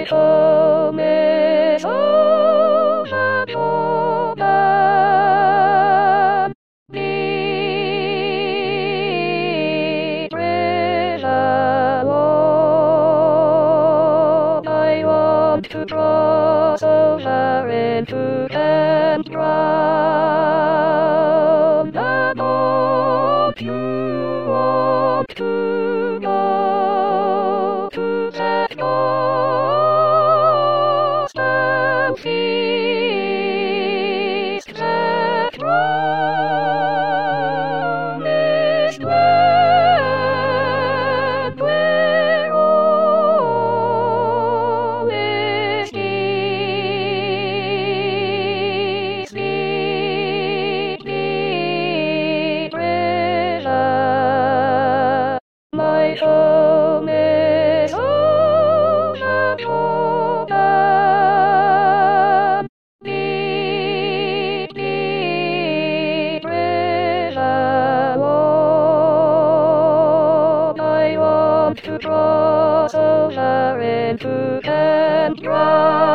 My home is over Jordan. The prison wall. I want to cross over into Kent ground. The boat you want to go to that lost and feast that promised land where all is peace. The prison. My home is over Jordan. The prison wall. I want to cross over into Kent ground.